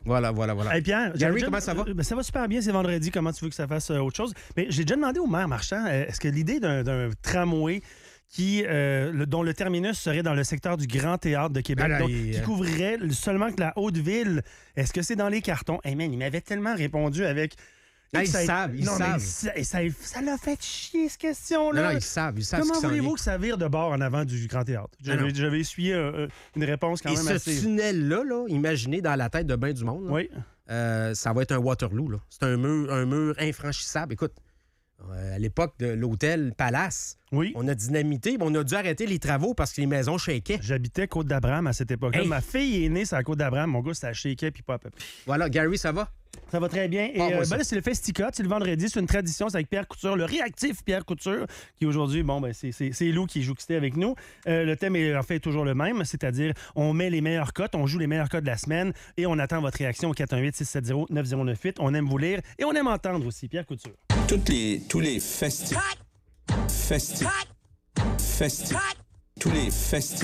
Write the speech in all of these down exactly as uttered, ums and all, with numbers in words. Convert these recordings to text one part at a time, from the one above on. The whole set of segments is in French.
Voilà, voilà, voilà. Hey Pierre, Gary, déjà, comment ça va? Ben, ça va super bien, c'est vendredi. Comment tu veux que ça fasse euh, autre chose? Mais j'ai déjà demandé au maire Marchand, euh, est-ce que l'idée d'un, d'un tramway qui, euh, le, dont le terminus serait dans le secteur du Grand Théâtre de Québec, Ah là, donc, il- qui couvrirait seulement que la Haute-Ville, est-ce que c'est dans les cartons? Hey man, il m'avait tellement répondu avec... Ah, ils Ça- savent, ils non, mais savent. ça, ça, ça l'a fait chier, cette question-là. Non, non, ils savent, ils savent Comment ce qui s'en voulez-vous vient. que ça vire de bord en avant du Grand Théâtre? J'avais, Ah non. j'avais essuyé euh, une réponse quand Et même ce assez... tunnel-là, là, imaginez dans la tête de bien du monde, là, Oui. euh, ça va être un Waterloo. Là. C'est un mur, un mur infranchissable. Écoute, euh, à l'époque de l'hôtel Palace, Oui. on a dynamité, mais on a dû arrêter les travaux parce que les maisons shakaient. J'habitais Côte-d'Abraham à cette époque-là. Hey. Ma fille est née sur la Côte-d'Abraham. Mon gars, ça shakeait puis pas à peu près. Voilà, Gary, ça va? Ça va très bien. Et Ah, moi, euh, ça. ben là, c'est le Festica. C'est le vendredi. C'est une tradition. C'est avec Pierre Couture, le réactif Pierre Couture, qui aujourd'hui, bon, ben, c'est, c'est, c'est Lou qui est jouxté avec nous. Euh, le thème est en fait toujours le même, c'est-à-dire on met les meilleures cotes, on joue les meilleures cotes de la semaine et on attend votre réaction au quatre un huit six sept zéro neuf zéro neuf huit. On aime vous lire et on aime entendre aussi. Pierre Couture. Toutes les, tous les festifs. Festifs. Festifs. Tous les festifs.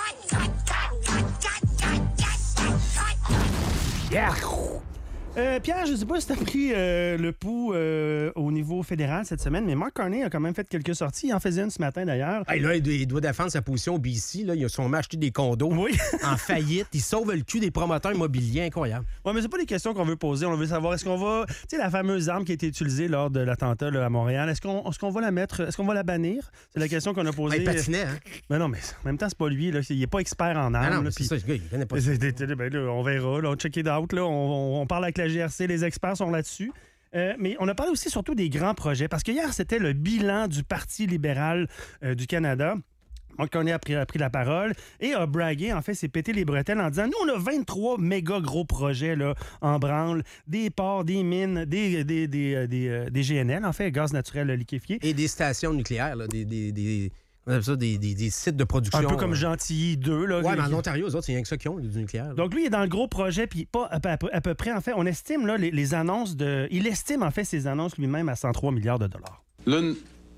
Euh, Pierre, je ne sais pas si tu as pris euh, le pouls euh, au niveau fédéral cette semaine, mais Mark Carney a quand même fait quelques sorties. Il en faisait une ce matin, d'ailleurs. Hey, là, il doit, il doit défendre sa position au B C. Là. Ils ont sûrement acheté des condos Oui. en faillite. Ils sauvent le cul des promoteurs immobiliers. Incroyable. Oui, mais c'est pas des questions qu'on veut poser. On veut savoir, est-ce qu'on va... Tu sais, la fameuse arme qui a été utilisée lors de l'attentat là, à Montréal, est-ce qu'on, est-ce qu'on va la mettre... Est-ce qu'on va la bannir? C'est la question qu'on a posée. Ben, il patinait, hein? Mais non, mais en même temps, c'est pas lui. Là. Il est pas expert en armes. Ah non, là, mais c'est puis- ça, le gars, il connaît pas ça. C'est- c'est- ben là, on verra. Là, on check it out. Là. On, on- on parle avec la G R C. Les experts sont là-dessus. Euh, mais on a parlé aussi surtout des grands projets. Parce que hier, c'était le bilan du Parti libéral euh, du Canada. Mark Carney a pris, a pris la parole et a bragué, en fait, s'est pété les bretelles en disant « Nous, on a vingt-trois méga gros projets là, en branle, des ports, des mines, des, des, des, euh, des, euh, des G N L, en fait, gaz naturel liquéfié. Et des stations nucléaires, là, des, des, des, on appelle ça des, des, des sites de production. Un peu comme euh, Gentilly deux. Là, Ouais, qui- mais en Ontario, eux autres, c'est rien que ça qui ont, du nucléaire. là. Donc, lui, il est dans le gros projet, puis pas à peu, à peu- à peu près, en fait, on estime là, les, les annonces de... Il estime, en fait, ses annonces lui-même à cent trois milliards de dollars. L'un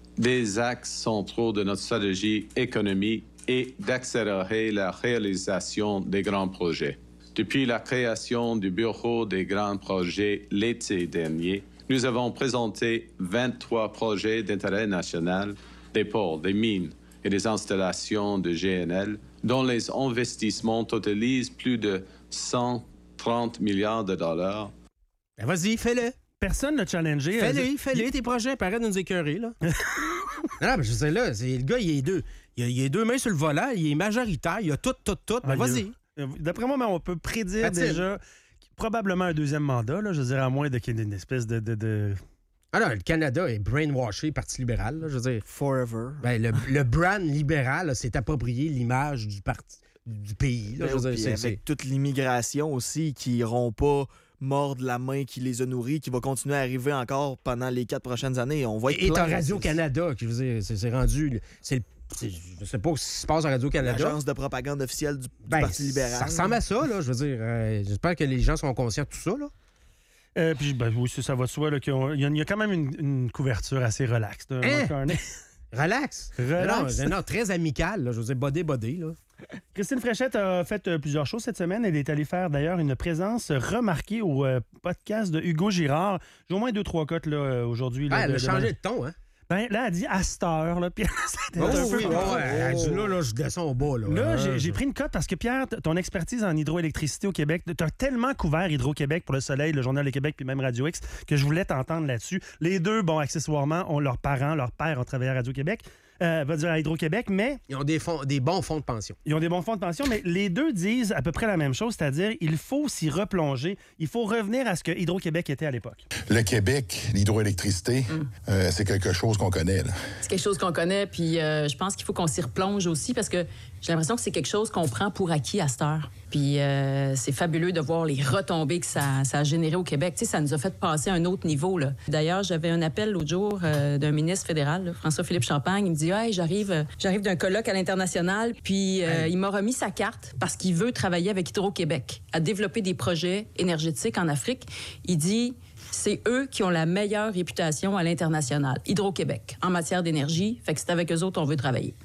des axes centraux de notre stratégie économique est d'accélérer la réalisation des grands projets. Depuis la création du Bureau des grands projets l'été dernier, nous avons présenté vingt-trois projets d'intérêt national, des ports, des mines et des installations de G N L, dont les investissements totalisent plus de cent trente milliards de dollars. Ben, vas-y, fais-le. Personne n'a challengé. Fais-le, Euh, fais-le, tes projets. Arrête de nous écœurer, là. non, non, mais je sais, là, c'est, le gars, il est deux. Il a, il a deux mains sur le volant, il est majoritaire, il a tout, tout, tout. Ben, Ah, vas-y. il- euh, D'après moi, ben, on peut prédire Fait-il? déjà probablement un deuxième mandat, là, je dirais, à moins de qu'il y ait une espèce de... de, de... Ah non, le Canada est brainwashé, Parti libéral, là, je veux dire. Forever. Ben, le, le brand libéral là, s'est approprié l'image du parti du pays. Là, Ben, je veux dire, puis c'est, avec c'est- toute l'immigration aussi, qui n'iront pas mordre la main qui les a nourris, qui va continuer à arriver encore pendant les quatre prochaines années. On va être Et t'as plein. Radio-Canada, qui veut dire, c'est, c'est rendu. C'est, le- c'est, je sais pas ce qui se passe à Radio-Canada. L'agence de propagande officielle du, du Ben, Parti libéral. Ça ressemble à ça, là, je veux dire. euh, j'espère que les gens sont conscients de tout ça, là. Euh, puis, ben, oui, ça, ça va de soi, là, qu'il y a, il y a- il y a quand même une, une couverture assez relaxe. de Hein? Mark Carney. Relax. Relax. Non, non, très amical, là, je veux dire, bodé, bodé, là. Christine Fréchette a fait euh, plusieurs choses cette semaine. Elle est allée faire d'ailleurs une présence remarquée au euh, podcast de Hugo Girard. J'ai au moins deux, trois cotes là, euh, aujourd'hui. là, Ah, elle de- a de- changé de ton, hein? Ben, là, elle dit à cette heure. Là, puis c'était Oh, un oui, peu- ouais, ouais. Elle a dit, là, là, je descends au bas, là. Là, Hein, j'ai, j'ai je- pris une cote parce que, Pierre, t- ton expertise en hydroélectricité au Québec, tu as tellement couvert Hydro-Québec pour Le Soleil, le Journal de Québec, puis même Radio X, que je voulais t'entendre là-dessus. Les deux, bon, accessoirement, ont leurs parents, leurs pères ont travaillé à Radio-Québec, euh, va dire à Hydro-Québec, mais Ils ont des, fonds, des bons fonds de pension. ils ont des bons fonds de pension, mais les deux disent à peu près la même chose, c'est-à-dire il faut s'y replonger, il faut revenir à ce que Hydro-Québec était à l'époque. Le Québec, l'hydroélectricité, euh, c'est quelque chose qu'on connaît. Là. C'est quelque chose qu'on connaît, puis euh, je pense qu'il faut qu'on s'y replonge aussi parce que j'ai l'impression que c'est quelque chose qu'on prend pour acquis à cette heure. Puis euh, c'est fabuleux de voir les retombées que ça, ça a généré au Québec. Tu sais, ça nous a fait passer à un autre niveau, là. D'ailleurs, j'avais un appel l'autre jour euh, d'un ministre fédéral, là, François-Philippe Champagne. Il me dit « Hey, j'arrive, euh, j'arrive d'un colloque à l'international, puis euh, il m'a remis sa carte parce qu'il veut travailler avec Hydro-Québec à développer des projets énergétiques en Afrique. » Il dit... C'est eux qui ont la meilleure réputation à l'international, Hydro-Québec, en matière d'énergie. Fait que c'est avec eux autres qu'on veut travailler.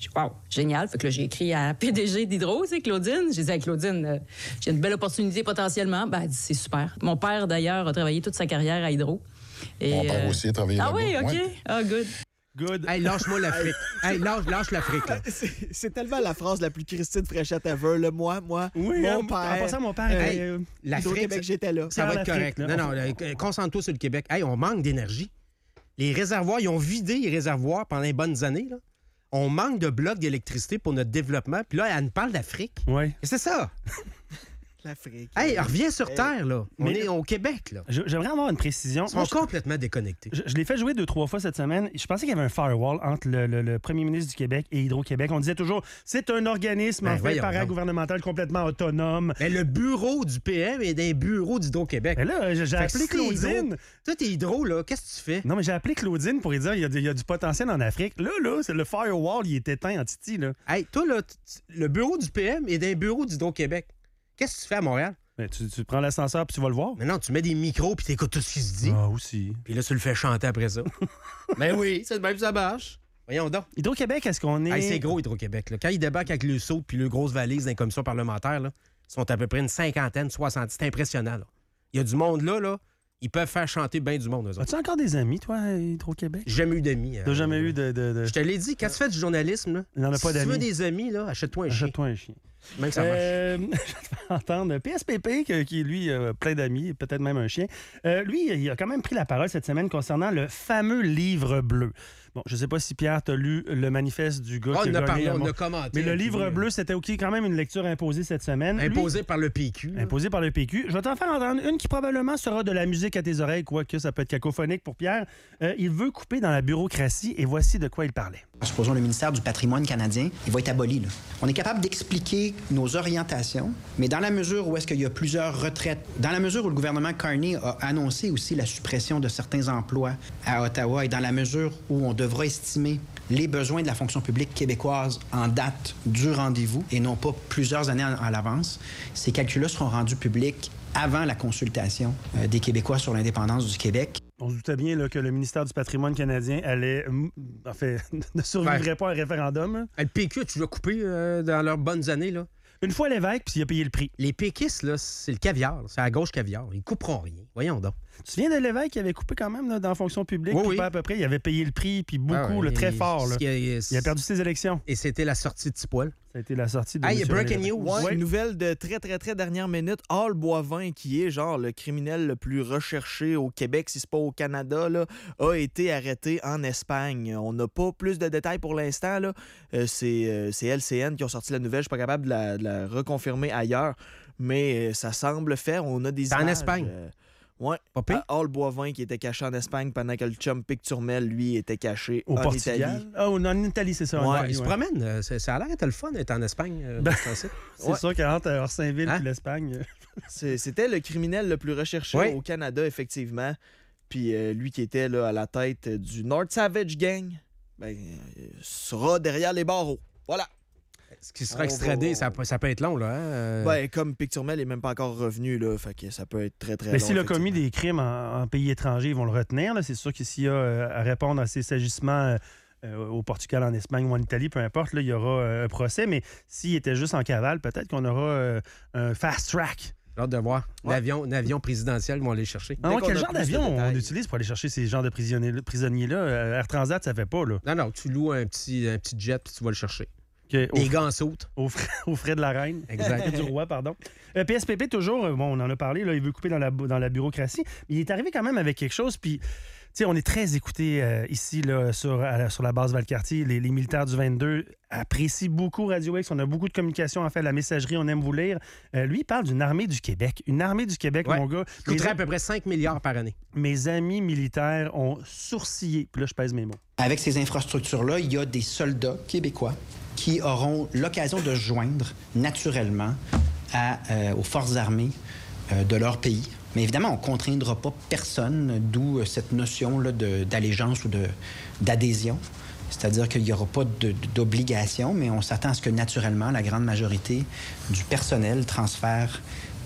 Je dis, wow, génial. Fait que là, j'ai écrit à la P D G d'Hydro, c'est Claudine. J'ai dit, hey, Claudine, euh, j'ai une belle opportunité potentiellement. Ben, elle dit, c'est super. Mon père, d'ailleurs, a travaillé toute sa carrière à Hydro. Et, Mon père euh... aussi a travaillé Ah là-bas. oui, OK. Ouais. Ah, good. Good. Hey, lâche-moi l'Afrique. Hey, lâche, lâche l'Afrique, là. C'est, c'est tellement la phrase la plus Christine Fréchette ever. Le moi, moi, Oui, mon hein, père. en passant, mon père euh, était, euh, L'Afrique, Hydro-Québec, j'étais là. ça va être l'Afrique, correct. là. Non, non, là, concentre-toi sur le Québec. Hey, on manque d'énergie. Les réservoirs, ils ont vidé les réservoirs pendant les bonnes années, là. On manque de blocs d'électricité pour notre développement. Puis là, elle nous parle d'Afrique. Oui. C'est ça. L'Afrique. Hey, reviens sur Hey. Terre, là. On Mais- est au Québec, là. Je- J'aimerais avoir une précision. Ils sont Moi, je- complètement déconnectés. Je, je l'ai fait jouer deux, trois fois cette semaine. Je pensais qu'il y avait un firewall entre le, le- le premier ministre du Québec et Hydro-Québec. On disait toujours, c'est un organisme Ben, en fait voyons paragouvernemental complètement autonome. Mais le bureau du P M est d'un bureau d'Hydro-Québec. Mais là, j'ai j'ai Fait que appelé si t'es hydro- Claudine. Toi, t'es hydro, là. Qu'est-ce que tu fais? Non, mais j'ai appelé Claudine pour lui dire il y, a, il y a du potentiel en Afrique. Là, là, c'est le firewall, il est éteint en Titi, là. Hey, toi, là, t- le bureau du P M est d'un bureau d'Hydro-Québec. Qu'est-ce que tu fais à Montréal? Mais tu, tu prends l'ascenseur puis tu vas le voir. Mais non, tu mets des micros puis t'écoutes tout ce qui se dit. Ah, aussi. Puis là, tu le fais chanter après ça. Ben oui, c'est de même que ça marche. Voyons donc. Hydro-Québec, est-ce qu'on est. Hey, c'est gros, Hydro-Québec. Là. Quand ils débarquent avec le saut puis le grosse valise dans les commissions parlementaires, là, ils sont à peu près une cinquantaine, soixante. C'est impressionnant. Là. Il y a du monde là, là. Ils peuvent faire chanter bien du monde, eux autres. As-tu encore des amis, toi, à Hydro-Québec? J'ai jamais eu d'amis. T'as euh, jamais eu de. de, de... Je te l'ai dit, quand tu fais du journalisme, là, Il n'en a si pas tu veux d'amis. des amis, là, achète-toi un chien. Achète-toi un chien. Même que ça marche. Euh, je vais te faire entendre P S P P, que- qui lui, a plein d'amis, peut-être même un chien. Euh, lui, il a quand même pris la parole cette semaine concernant le fameux livre bleu. Bon, je sais pas si Pierre, t'as lu le manifeste du gars Oh, qui on a a gagné parlé, à on Mont- a commenté. Mais le puis, livre euh, bleu, c'était OK, quand même une lecture imposée cette semaine. Lui- Imposé par le P Q. là. Imposé par le P Q. Je vais t'en faire entendre une qui probablement sera de la musique à tes oreilles, quoique ça peut être cacophonique pour Pierre. Euh, il veut couper dans la bureaucratie et voici de quoi il parlait. Supposons le ministère du patrimoine canadien, il va être aboli. Là. On est capable d'expliquer nos orientations, mais dans la mesure où est-ce qu'il y a plusieurs retraites, dans la mesure où le gouvernement Carney a annoncé aussi la suppression de certains emplois à Ottawa et dans la mesure où on devra estimer les besoins de la fonction publique québécoise en date du rendez-vous et non pas plusieurs années en- à l'avance, ces calculs-là seront rendus publics avant la consultation euh, des Québécois sur l'indépendance du Québec. On se doutait bien là, que le ministère du patrimoine canadien allait, mm, en fait, ne survivrait pas à un référendum. hein. Le P Q, tu l'as coupé euh, dans leurs bonnes années, là. Une fois l'évêque, puis il a payé le prix. Les péquistes, là, c'est le caviar. C'est à gauche caviar. Ils couperont rien. Voyons donc. Tu te souviens de l'évêque qui avait coupé quand même là, dans la fonction publique? Oui, puis oui. pas à peu près. Il avait payé le prix, puis beaucoup, Ah ouais, là, très et- fort. Là. ce qui est- Il a perdu ses élections. Et c'était la sortie de Tipoil. Ça a été la sortie de. Hey, M. breaking René news. Lévesque. Ouais, Ouais. une nouvelle de très, très, très dernière minute. Hall Boivin, qui est genre le criminel le plus recherché au Québec, si c'est pas au Canada, là, a été arrêté en Espagne. On n'a pas plus de détails pour l'instant. Là. Euh, c'est, euh, c'est L C N qui ont sorti la nouvelle. Je suis pas capable de la, de la reconfirmer ailleurs, mais euh, ça semble faire. On a des C'est en images, Espagne? euh, ouais. Pas pire? À Hall Boivin, qui était caché en Espagne pendant que le chum Pic Turmel, lui, était caché Au en Portugal. Italie. Ah, oh, non, en Italie, c'est ça. en Ouais, Italie, Ils se ouais. promènent. euh, c'est- Ça a l'air d'être le fun d'être en Espagne. euh, Ben- dans ce temps-ci. C'est Ouais. sûr qu'entre Orsainville Hein? et l'Espagne. euh, C'est- C'était le criminel le plus recherché Oui. au Canada, effectivement. Puis euh, lui qui était là, à la tête du North Savage Gang, ben, euh, sera derrière les barreaux. Voilà. Ce qui sera On extradé, va- ça, peut- ça peut être long, là. hein, euh. Ben, comme Picturmel n'est même pas encore revenu, là, fait que ça peut être très, très Mais long. s'il a commis effectivement. des crimes en, en pays étranger, ils vont le retenir. là. C'est sûr que s'il y a euh, à répondre à ces agissements euh, euh, au Portugal, en Espagne ou en Italie, peu importe, là, il y aura euh, un procès. Mais s'il était juste en cavale, peut-être qu'on aura euh, un fast track. J'ai hâte de voir. Ouais. L'avion, l'avion présidentiel, ils vont aller chercher. Ah Dès ouais, qu'on quel a genre plus de d'avion on détails. utilise pour aller chercher ces genres de prisonniers- prisonniers-là? Euh, Air Transat, ça fait pas, là. Non, non, tu loues un petit, un petit jet puis tu vas le chercher. OK, au, Des gants sautes. au frais, aux frais de la reine. Exact. du roi, pardon. Euh, P S P P, toujours, euh, bon, on en a parlé, là, il veut couper dans la, bu- dans la bureaucratie. Mais il est arrivé quand même avec quelque chose, puis, tu sais, on est très écoutés euh, ici, là, sur, à la, sur la base Valcartier. Les, les militaires du vingt-deux apprécient beaucoup Radio X. On a beaucoup de communication, en fait, la messagerie, on aime vous lire. Euh, lui, il parle d'une armée du Québec. Une armée du Québec, Ouais. mon gars. Ça coûterait Mes, à peu près cinq milliards par année. mes amis militaires ont sourcillé. Puis là, je pèse mes mots. Avec ces infrastructures-là, il y a des soldats québécois qui auront l'occasion de se joindre naturellement à, euh, aux forces armées euh, de leur pays. Mais évidemment, on ne contraindra pas personne, d'où euh, cette notion-là de- d'allégeance ou de- d'adhésion. C'est-à-dire qu'il n'y aura pas de- d'obligation, mais on s'attend à ce que naturellement, la grande majorité du personnel transfère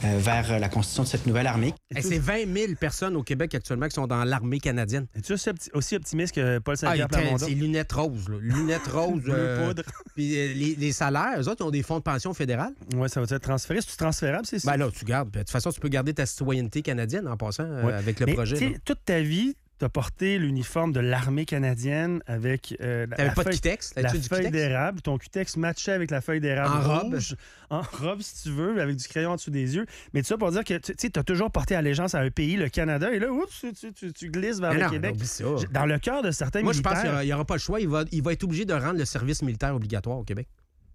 euh, vers la constitution de cette nouvelle armée. Hey, c'est vingt mille personnes au Québec actuellement qui sont dans l'armée canadienne. Es-tu aussi, opti- aussi optimiste que Paul Ah, Saint-Pierre il- Plamondon? c'est lunettes roses. Là. Lunettes roses. Bleu euh, poudre. Puis euh, les, les salaires, eux autres, ils ont des fonds de pension fédérales. Oui, ça va être transféré. C'est-tu transférable, c'est ça? Ben là, tu gardes. De toute façon, tu peux garder ta citoyenneté canadienne en passant euh, Ouais. avec le Mais, projet. tu sais, là. toute ta vie, tu as porté l'uniforme de l'armée canadienne avec euh, la, T'avais la pas de feuille, Quitex? la T'avais-tu du feuille Quitex? d'érable. Ton cutex matchait avec la feuille d'érable En rouge. En robe, si tu veux, avec du crayon en dessous des yeux. Mais tout ça pour dire que tu as toujours porté allégeance à un pays, le Canada, et là, oups, tu, tu- tu- tu glisses vers Mais le non, Québec. oublie ça. Dans le cœur de certains Moi, je militaires... pense qu'il n'y aura pas le choix. Il va, il va être obligé de rendre le service militaire obligatoire au Québec.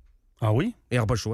Ah oui? Il n'y aura pas le choix.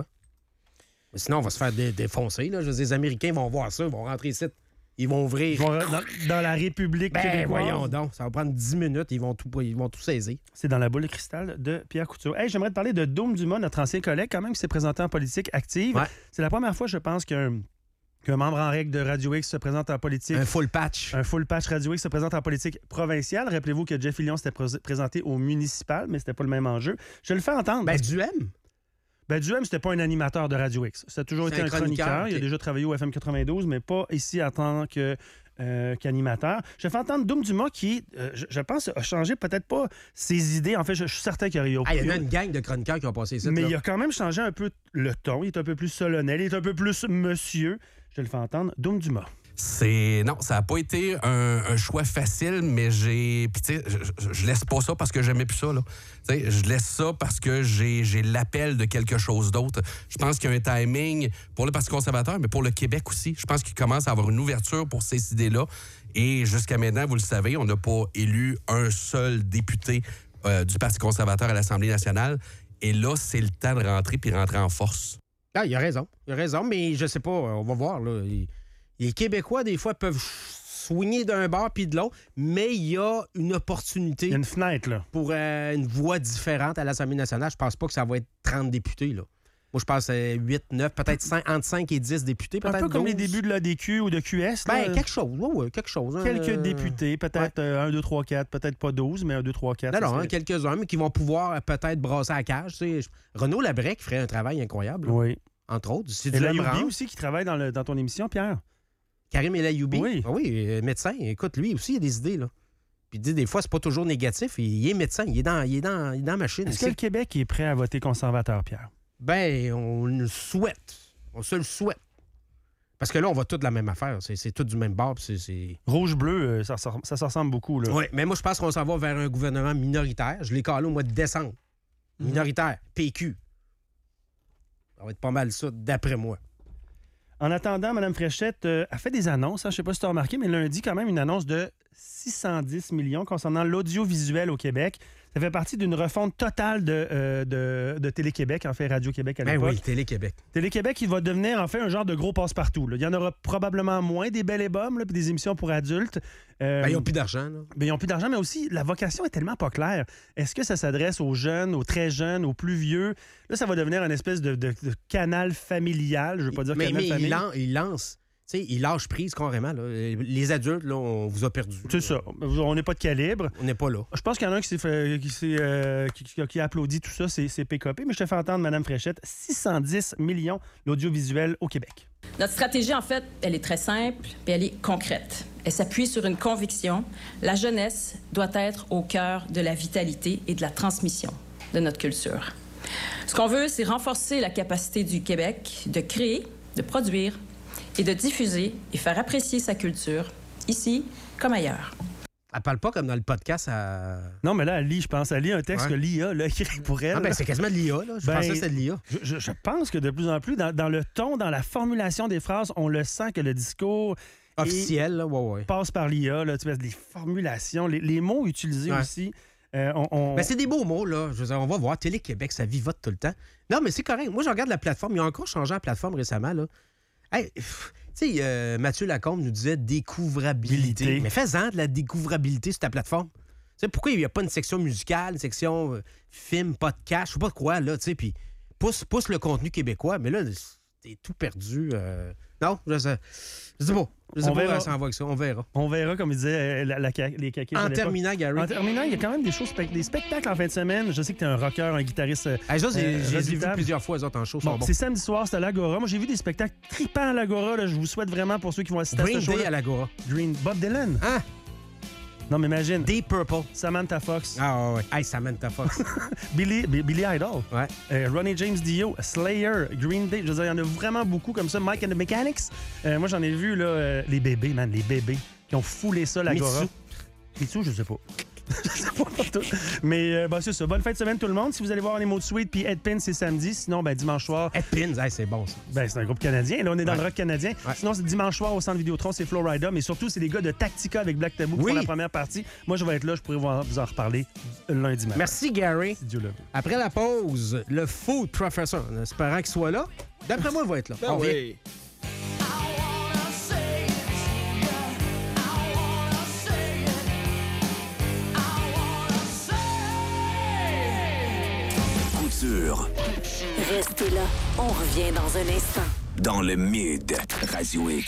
Mais sinon, on va se faire dé- défoncer. Là. Je veux dire, les Américains vont voir ça, ils vont rentrer ici. Ils vont ouvrir. Ils vont dans, dans la République Ben, québécoise. voyons donc. Ça va prendre dix minutes. Ils vont tout, ils vont tout saisir. C'est dans la boule de cristal de Pierre Couture. Hey, j'aimerais te parler de Dôme Dumas, notre ancien collègue, quand même, qui s'est présenté en politique active. Ouais. C'est la première fois, je pense, qu'un qu'un membre en règle de Radio X se présente en politique. Un full patch. Un full patch Radio X se présente en politique provinciale. Rappelez-vous que Jeff Fillion s'était pré- présenté au municipal, mais c'était pas le même enjeu. Je le fais entendre. Ben, parce que- du M. Ben, Duhem, c'était pas un animateur de Radio X. Ça a toujours C'est été un un chroniqueur. chroniqueur, Il a ok. déjà travaillé au F M quatre-vingt-douze, mais pas ici en tant que, euh, qu'animateur. Je fais entendre Dôme Dumas qui, euh, je, je pense, a changé peut-être pas ses idées. En fait, je, je suis certain qu'il y a... Ah, il y en a une gang de chroniqueurs qui ont passé ici. Mais là. il a quand même changé un peu le ton. Il est un peu plus solennel. Il est un peu plus monsieur. Je le fais entendre. Dôme Dumas. C'est non, ça n'a pas été un, un choix facile, mais j'ai. Puis tu sais, je, je- je laisse pas ça parce que j'aimais plus ça là. Tu sais, je laisse ça parce que j'ai j'ai l'appel de quelque chose d'autre. Je pense qu'il y a un timing pour le Parti conservateur, mais pour le Québec aussi. Je pense qu'il commence à avoir une ouverture pour ces idées-là. Et jusqu'à maintenant, vous le savez, on n'a pas élu un seul député euh, du Parti conservateur à l'Assemblée nationale. Et là, c'est le temps de rentrer puis rentrer en force. Ah, il a raison. Il a raison, mais je sais pas. On va voir. Là. Il- Les Québécois, des fois, peuvent swinguer d'un bord puis de l'autre, mais il y a une opportunité Il y a une fenêtre, là. pour euh, une voix différente à l'Assemblée nationale. Je pense pas que ça va être trente députés. Là. Moi, je pense euh, huit, neuf, peut-être cinq, entre cinq et dix députés. Un Peut-être peu comme les douze. débuts de l'A D Q ou de Q S. Ben, là. quelque chose. Oui, oui, quelque chose. hein. Quelques députés, peut-être un, deux, trois, quatre, peut-être pas douze, mais un, deux, trois, quatre. Non, ça non, hein, serait- quelques-uns, mais qui vont pouvoir euh, peut-être brasser à la cage. Tu sais. Je- Renaud Labrec ferait un travail incroyable, là, Oui. entre autres. Si Et tu la l'aimes Youbi rendre. aussi qui travaille dans, le- dans ton émission, Pierre. Karim El Ayoubi. Oui. Ah oui, euh, médecin. Écoute, lui aussi, il a des idées, là. Puis dit, des fois, c'est pas toujours négatif. Il est médecin. Il est dans, il est dans, il est dans la machine. Est-ce ici. que le Québec est prêt à voter conservateur, Pierre? Ben, on le souhaite. On se le souhaite. Parce que là, on va tout de la même affaire. C'est, c'est tout du même bord. puis C'est, c'est... Rouge-bleu, euh, ça, ça, ça se ressemble beaucoup, là. Oui, mais moi, je pense qu'on s'en va vers un gouvernement minoritaire. Je l'ai calé au mois de décembre. Mhm. Minoritaire. P Q. Ça va être pas mal ça, d'après moi. En attendant, Mme Fréchette euh, a fait des annonces. Hein, je ne sais pas si tu as remarqué, mais lundi, quand même, une annonce de six cent dix millions concernant l'audiovisuel au Québec. Ça fait partie d'une refonte totale de, euh, de, de Télé-Québec, en fait, Radio-Québec à Ben l'époque. oui, Télé-Québec. Télé-Québec, il va devenir en fait un genre de gros passe-partout. là. Il y en aura probablement moins des belles et bombes, là, puis des émissions pour adultes. Euh, Ben, ils n'ont plus d'argent, là. ben, ils n'ont plus d'argent, mais aussi, la vocation est tellement pas claire. Est-ce que ça s'adresse aux jeunes, aux très jeunes, aux plus vieux? Là, ça va devenir une espèce de, de- de canal familial. Je veux pas dire Mais, canal mais famille. il, lan- il lance. Tu sais, il lâche prise carrément. Là. Les adultes, là, on vous a perdu. C'est ça. On n'est pas de calibre. On n'est pas là. Je pense qu'il y en a un qui, s'est fait- qui, s'est, euh, qui, qui- qui a applaudi tout ça, c'est, c'est P K P. Mais je te fais entendre, Mme Fréchette, six cent dix millions l'audiovisuel au Québec. Notre stratégie, en fait, elle est très simple et elle est concrète. Elle s'appuie sur une conviction. La jeunesse doit être au cœur de la vitalité et de la transmission de notre culture. Ce qu'on veut, c'est renforcer la capacité du Québec de créer, de produire et de diffuser et faire apprécier sa culture, ici comme ailleurs. Elle parle pas comme dans le podcast à... Non, mais là, elle lit, je pense. Elle lit un texte Ouais. que l'I A l'a écrit pour elle. Ah ben, c'est quasiment de l'I A, là. Je Ben, pensais que c'était de l'I A. Je, je- je pense que de plus en plus, dans, dans le ton, dans la formulation des phrases, on le sent que le discours est- Officiel, là, ouais, ouais. passe par l'I A. Là, tu vois, les formulations, les, les mots utilisés Ouais. aussi. euh, on, on- Ben, c'est des beaux mots, là. Je veux dire, on va voir. Télé-Québec, ça vivote tout le temps. Non, mais c'est correct. Moi, je regarde la plateforme. Ils ont encore changé la plateforme récemment, là. Hey, pff, tu sais, euh, Mathieu Lacombe nous disait découvrabilité. Bilité. Mais fais-en de la découvrabilité sur ta plateforme. Tu sais, pourquoi il n'y a pas une section musicale, une section euh, film, podcast, je sais pas quoi, là, tu sais, puis pousse, pousse le contenu québécois. Mais là, t'es tout perdu. Euh... Non, je sais. Je sais pas. Je sais On pas verra. où ça en va avec ça. On verra. On verra, comme il disait, la, la, les caquets. En terminant, Gary. En terminant, il y a quand même des choses, des spectacles en fin de semaine. Je sais que tu es un rocker, un guitariste. Hey, ça, c'est- euh, je les ai vus redoutable. plusieurs fois, les autres en show. Bon, sont bons. c'est samedi soir, c'est à l'Agora. Moi, j'ai vu des spectacles tripants à l'Agora. là. Je vous souhaite vraiment pour ceux qui vont assister à Green ce show. Day à l'Agora. Green Bob Dylan. Hein? Non, mais imagine. Deep Purple. Samantha Fox. Ah, ouais, ouais. Hey, Samantha Fox. Billy, B- Billy Idol. Ouais. Euh, Ronnie James Dio. Slayer. Green Day. Je veux dire, il y en a vraiment beaucoup comme ça. Mike and the Mechanics. Euh, moi, j'en ai vu, là, euh, les bébés, man, les bébés qui ont foulé ça, l'Agora. Mitsu. Mitsu, je sais pas. Je sais pas pas tout. Mais euh, bah, c'est ça. Bonne fin de semaine, tout le monde. Si vous allez voir les mots de suite, puis Headpin, c'est samedi. Sinon, ben, dimanche soir. Headpins, hey, c'est bon, ça. Ben, c'est un groupe canadien. Là, on est dans Ouais. le rock canadien. Ouais. Sinon, c'est dimanche soir au Centre Vidéotron, c'est Florida. Mais surtout, c'est les gars de Tactica avec Black Tabou qui Oui. font la première partie. Moi, je vais être là. Je pourrais vous en, vous en reparler lundi matin. Merci, Gary. Si Dieu le veut. Après la pause, le Food Professor, en espérant qu'il soit là. D'après moi, il va être là. Ben On revient. oui. Couture. Restez là, on revient dans un instant. Dans le Mid. Radio X.